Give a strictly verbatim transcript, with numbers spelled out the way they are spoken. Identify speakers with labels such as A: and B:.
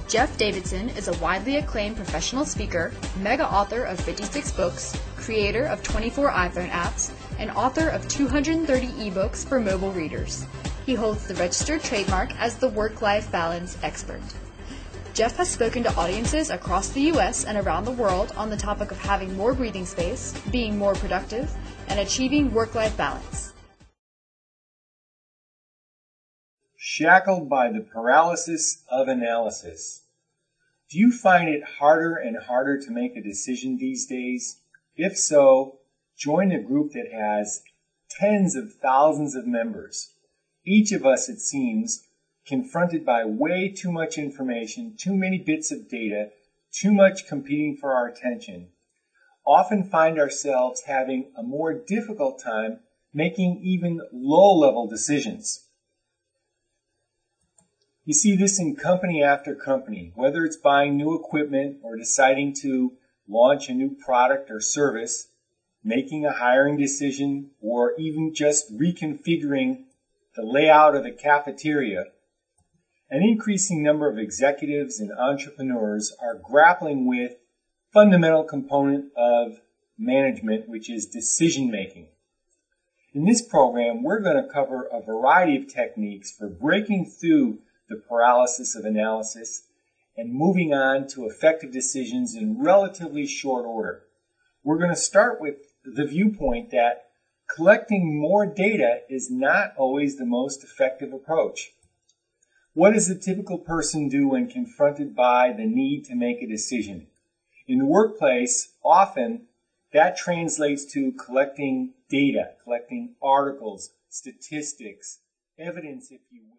A: Jeff Davidson is a widely acclaimed professional speaker, mega author of fifty-six books, creator of twenty-four iPhone apps, and author of two hundred thirty ebooks for mobile readers. He holds the registered trademark as the Work-Life Balance Expert. Jeff has spoken to audiences across the U S and around the world on the topic of having more breathing space, being more productive, and achieving work-life balance.
B: Shackled by the paralysis of analysis. Do you find it harder and harder to make a decision these days? If so, join a group that has tens of thousands of members. Each of us, it seems, confronted by way too much information, too many bits of data, too much competing for our attention, often find ourselves having a more difficult time making even low-level decisions. You see this in company after company, whether it's buying new equipment or deciding to launch a new product or service, making a hiring decision, or even just reconfiguring the layout of the cafeteria. An increasing number of executives and entrepreneurs are grappling with fundamental component of management, which is decision making. In this program, we're going to cover a variety of techniques for breaking through the paralysis of analysis and moving on to effective decisions in relatively short order. We're going to start with the viewpoint that collecting more data is not always the most effective approach. What does a typical person do when confronted by the need to make a decision? In the workplace, often that translates to collecting data, collecting articles, statistics, evidence, if you will.